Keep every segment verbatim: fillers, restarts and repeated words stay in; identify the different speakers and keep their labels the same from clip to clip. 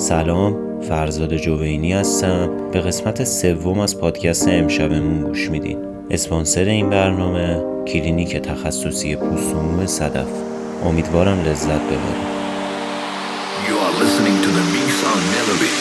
Speaker 1: سلام، فرزاد جوینی هستم. به قسمت سوم از پادکست امشبمون گوش میدین. اسپانسر این برنامه کلینیک تخصصی پوست و مو صدف. امیدوارم لذت ببرید.
Speaker 2: You are listening to the Mix on Melody.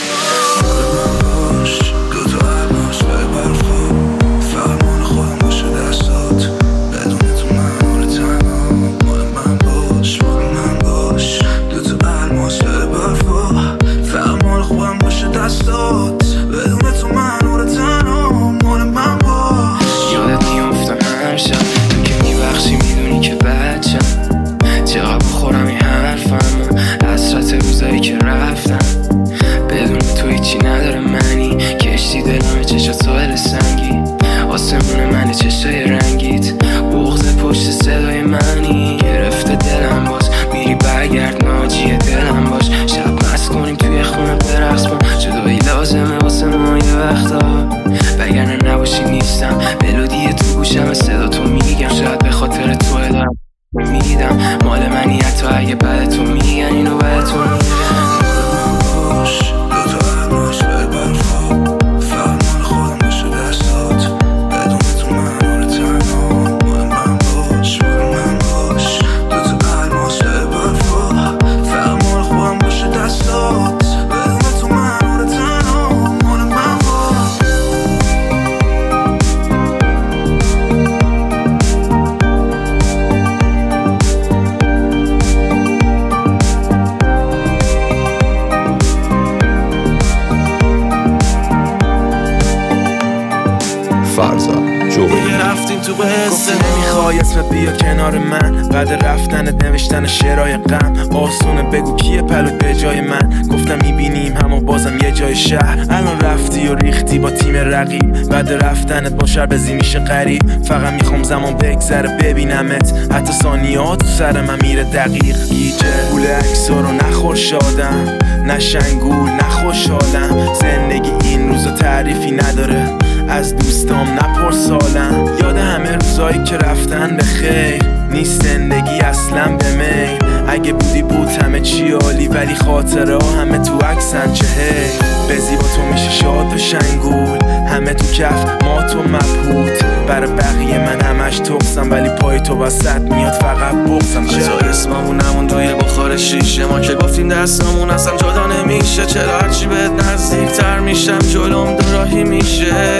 Speaker 3: گفتی نمیخوای اسمت بیا کنار من، بعد رفتنت نوشتن شعرهای غم. آسونه بگو کیه پلوت به جای من. گفتم میبینیم اما بازم یه جای شهر. الان رفتی و ریختی با تیم رقیب، بعد رفتنت با شربزی میشه غریب. فقط میخوام زمان بگذره ببینمت، حتی ثانیه‌ها تو سر من میره دقیق. گیجه گول عکس‌ها رو نخور شادم، نه شنگول نه خوشحالم. زندگی این روزا تعریفی نداره، از دوستام نپرس سالم. یاد همه روزایی که رفتن به خیر، نیست زندگی اصلا به میل. اگه بودی بود همه چی عالی، ولی خاطره ها همه تو عکسن. چه هی بزی با تو میشه شاد و شنگول، همه تو کف ما تو مبهوت. برای بقیه من همش تقصم، ولی پای تو وسط میاد فقط بغزم.
Speaker 4: چرا اسممون همون توی بخار شیشه، ما که گفتیم دستمون اصلا جدا نمیشه. چرا هرچی بهت نزدیک تر میشم جلوم دوراهی میشه.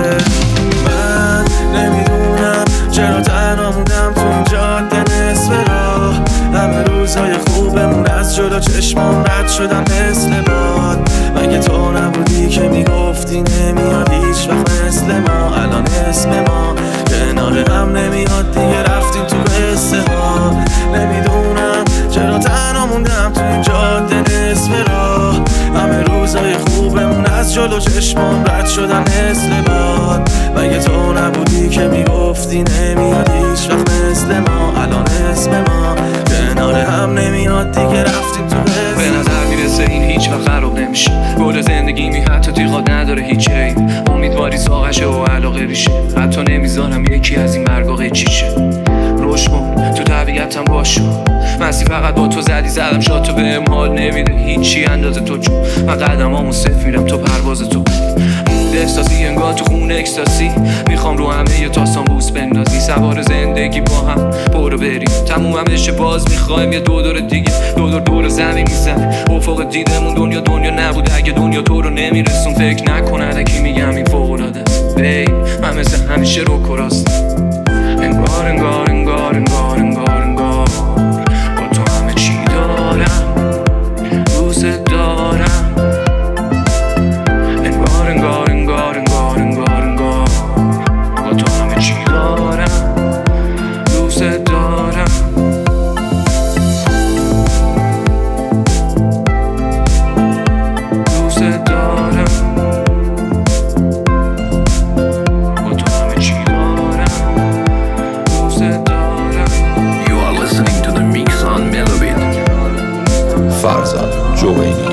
Speaker 4: من نمیدونم چرا تنها موندم تو این جاده نصف راه. همه روزهای خوبمون از جلو چشمام رد شدم مثل باد. مگه تو نبودی که میگفتی نمیاد هیچ وقت مثل ما. الان اسم ما کنار هم نمیاد دیگه، رفتیم تو قصه ها. نمیدونم چرا تنها موندم تو این جاده نصف راه. همه روزهای خوبمون از جلو چشمام رد شدم مثل باد. مگه تو نبودی که میگفتی نمیاد هیچ وقت مثل ما. الان اسم ما کنار هم نمیاد دیگه، رفتیم تو قصه. به نظر میرسه این هیچ وقت خراب نمیشه. گل زندگی می حتی تیغات نداره هیچ عیب. امیدواری ساقشه و علاقه ریشه، حتی نمیذارم یکی از این برگاقه چیشه. روش کن تو طبیعتم باشو، مسی فقط با تو زدی زدم شاد. تو بهم حال نمیده هیچی اندازه تو، چون من قدمامو صفر میرم تو پرواز تو. احساسی انگار تو خون اکستاسی، میخوام رو همه یه تاسان بوس بندازی. سوار زندگی با هم برو بریم، تموم هم بشه باز میخوایم یه دو دور دیگه. دو دور دور زمین میزن افق دیدمون. دنیا دنیا نبود اگه دنیا تو رو نمیرسون. فکر نکنه کی میگم این فوق العاده است. بی من مثل همیشه رو کراست. انگار انگار انگار انگار انگار انگار با تو همه چی دارم، دوست دارم. انگار انگار انگار انگار انگار انگار با تو همه چی دارم، دوست دارم. دوست دارم با تو همه چی دارم، دوست دارم.
Speaker 2: You are listening to the Mix on Melody.
Speaker 5: فرزاد جوینی.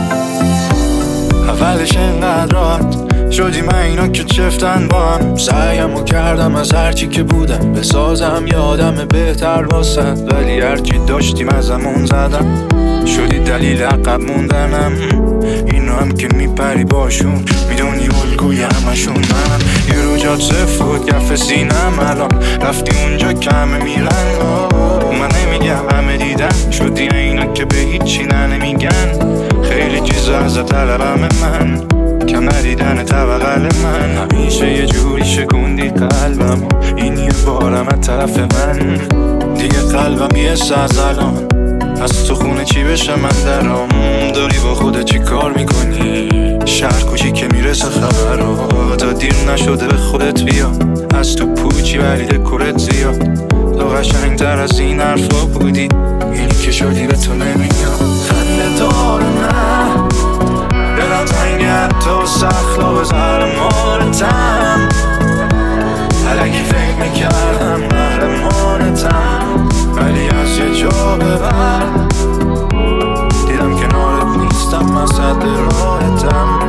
Speaker 6: اولش انقدر راحت شدی من اینا که چفتن با هم. سعیمو کردم از هرچی که بودم بسازم یادم بهتر واسد، ولی هرچی داشتیم ازمون زدم. شدی دلیل عقب موندنم، اینو هم که میپری باشون میدونی الگوی همشون من یه رو جاد سفود گفت سینم الان رفتی اونجا که همه میرن من نمیگم همه دیدن شدی اینا که به هیچی نه نمیگن خیلی چیزا ازت طلبم من کم ندیدن طبقل من همیشه یه جوری شکوندی قلبم این یه بارم از طرف من دیگه قلبم یه ساز الان از تو خونه چی بشه من درام داری با خودت چی کار میکنی شهر کوچی که میرسه خبرها تا دیر نشده به خودت بیا از تو پوچی ولی دکورت زیاد تو قشنگ تر از این حرفا بودی اینی که شدی به تو نمیاد خنده دار نه دلم تنگه تو سخلا بذار مالتم علکی فکر میکردم قهرمانتم ولی از یه جا به بعد دیدم کنارت نیستم من صد راحتم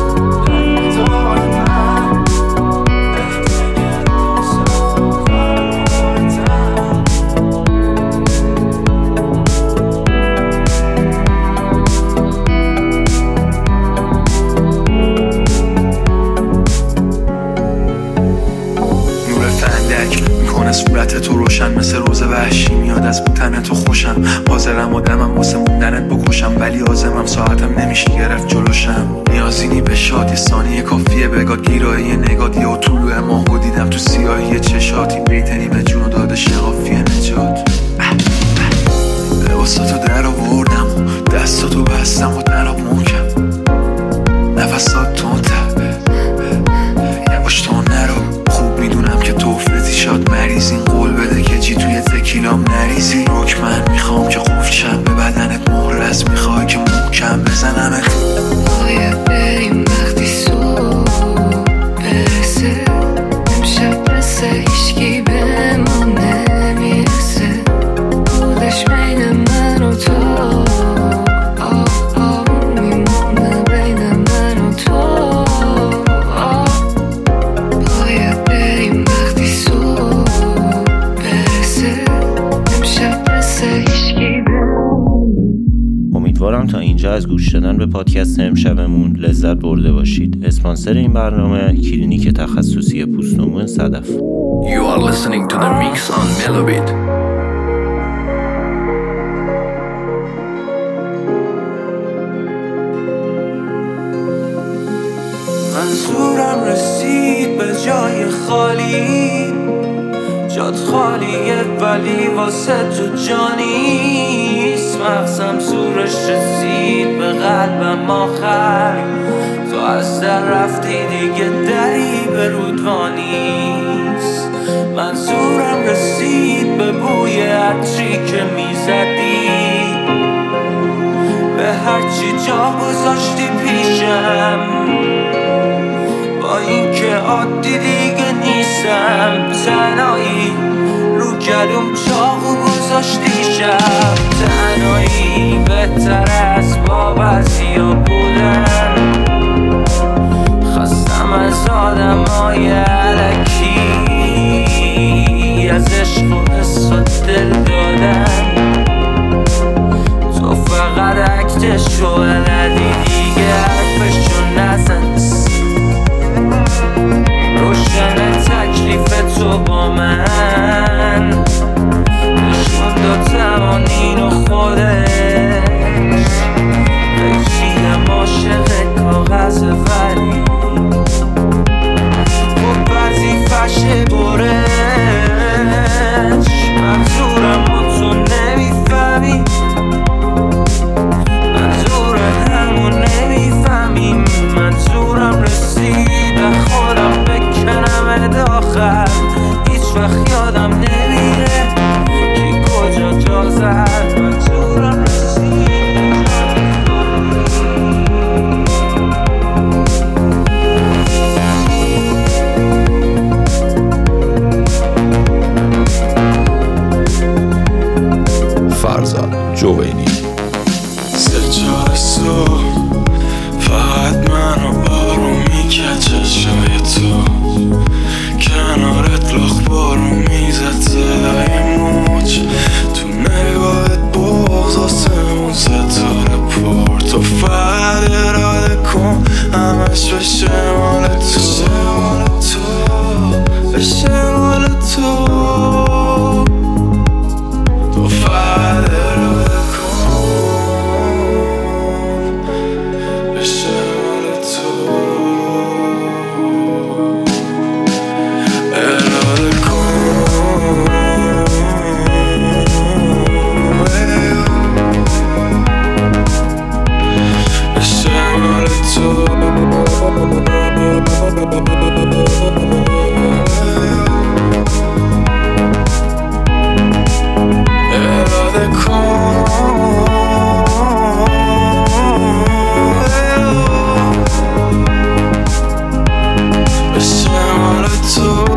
Speaker 6: صورت تو روشن مثل روز وحشی میاد از بودن تو خوشم حاضرم آدمم واسه موندنت بکشم ولی عازمم ساعتم نمیشه گرفت جلوشم نیازینی به شادی ثانیه کافیه بگاد گیرایی نگات یه طلوع ماهو دیدم تو سیاهی چشاتی بیتنی به جون داده شقافی نجات لباساتو در آوردم و دستاتو بستم و تناب محکم نفسات تونتر یواش تو نرو خوب میدونم که تو افرزی شاد مریض این قول بده که جی توی تکیلام نریزی روک من میخوام که قفل شم به بدنت مهرس میخوای که محکم بزنمت
Speaker 7: باید بریم وقتی صبح برسه امشب مثل هیچکی به ما نمیرسه بودش بین من و تو آه آه میمونه بین من و تو باید بریم وقتی صبح برسه امشب مثل هیچکی به
Speaker 1: امیدوارم تا اینجا از گوش دادن به پادکست امشبمون لذت برده باشید. اسپانسر این برنامه کلینیک تخصصی پوست و مو صدف.
Speaker 2: You are listening to the mix on Melobit.
Speaker 4: منظورم رسید به جای خالی جات خالیه ولی واسه تو جانیست مغزم زورش رسید به قلبم آخر تو از در رفتی دیگه دری به رودوانیست منظورم رسید به بوی عطری که میزدی به هرچی جا گذاشتی پیشم با این که عادی دیگه نیستم تنهایی رو گلوم چاقو گذاشتی شب تنهایی بهتر از با بعضیا بودن خستم از آدم های علکی از عشق و حس و دل دادن تو فقط عکتشو بلدی دیگه حرفشو نزن روشن تکلیف تو با من نشون داد توانین و خودش بکشیم عاشق کاغذ ولی خب وظیفشه برش منظورم با تو نمیفهمی منظورم همون نمیفهمیم منظورم رسید به خودم بکنم داخل هیچ وقت یادم نمیره کی کجا جا زد منظورم رسید
Speaker 5: فرزاد جوینی
Speaker 6: سجاد صبح فقط منو آروم میکرد چشای تو کنارت لاخ بارو میزد صدای موج تو نگاهت بغض آسمون ستاره پر تو فقط
Speaker 4: عشق بشه مال تو، بشه مال تو. تو فقط اراده کن بشه مال تو، اراده کن بشه مال تو. اراده کن بشه مال تو.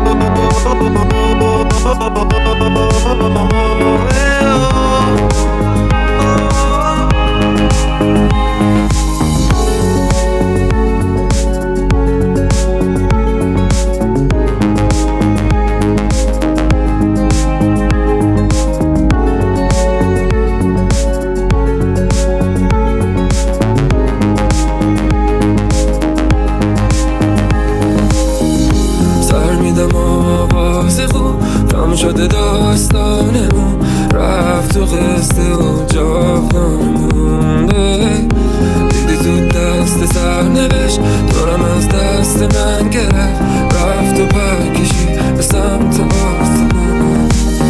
Speaker 4: آواز خوب تمام شده داستانمون، رفت تو قصه و جاودانمون. دیدی تو دست سرنوشت دورم از دست من گرفت، رفت و پر کشید به سمت آسمون.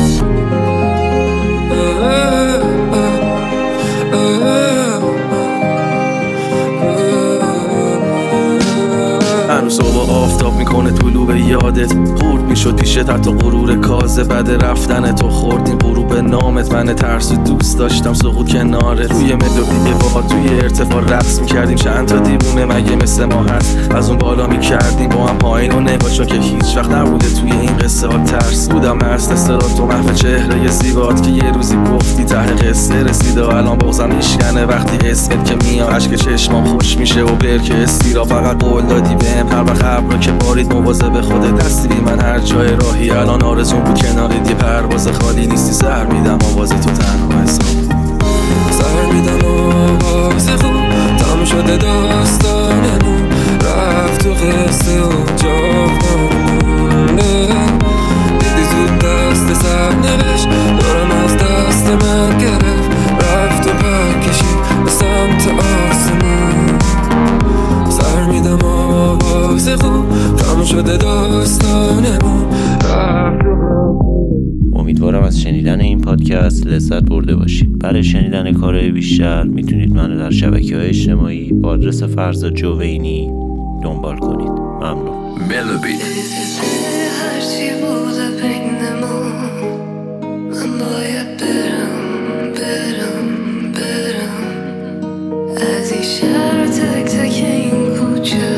Speaker 4: هنوز صبح آفتاب میکنه طلوع به یادت، خورد میشد پیشت حتی غرور کازه. بعد رفتن تو خوردیم غروب نامت، من ترس و دوست داشتم سقوط کنارت. روی ملودی با توی ارتفاع رقص میکردیم، چند تا دیوونه مگه مثل ما هست از اون بالا میکردیم با هم پایین و نگاه، چون که هیچ وقت نبوده توی این قصه ها ترس. بودم مست استرات تو محو چهره زیبات که یه روزی گفتی ته قصه رسیده، الان بازم میشکنه وقتی اسمت که میاد، اشک چشمام خوش میشه و برکه استیرا. فقط قول دادی بهم هر وقت ابرا که بارید مواظب خودت دستی بی من هر جای راهی. الان آرزون بود کنارت یه پرواز خالی نیستی، سر میدم آواز تو تنها حساب، سر میدم آواز خوب تمام شده داستانمون، رفت تو قصه و جاودانمون. دیدی زود دست سرنوشت دورم از دست من گرفت، رفت و پر کشید به سمت آسمون. سر میدم آواز خوب تمام شده داستانمون، رفت و
Speaker 1: امیدوارم از شنیدن این پادکست لذت برده باشید. برای شنیدن کارهای بیشتر میتونید منو در شبکه‌های اجتماعی با آدرس فرزاد جوینی دنبال کنید. ممنون.
Speaker 2: Melody.
Speaker 7: هرچی بوده بین ما، من باید برم برم برم از این شهر، تک تک این کوچه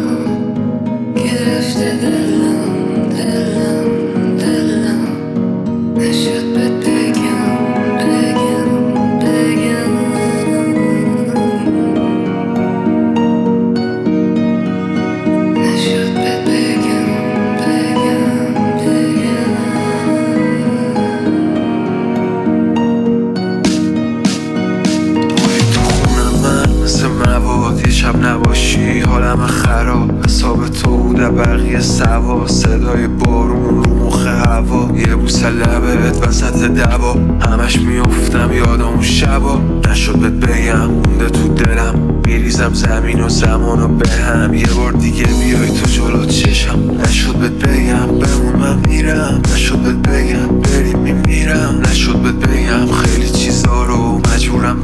Speaker 7: گرفته دلم دلم دلم، نشد بهت بگم بگم بگم، نشد بهت بگم بگم بگم.
Speaker 6: بودی تو خونه من مثل مواد، یه شب نباشی حالم خراب. حساب تو بوده بقیه سوا، صدای بارون رو مخ هوا، یه بوسه لبت وسط دوا. همش میافتم یادم اون شبا، نشد بهت بگم مونده تو دلم، میریزم زمین و زمانو به هم. یه بار دیگه بیای تو جلو چشم، نشد بهت بگم بمون من میرم، نشد بهت بگم بریم میمیرم، نشد بهت بگم خیلی چیزا رو مجبورم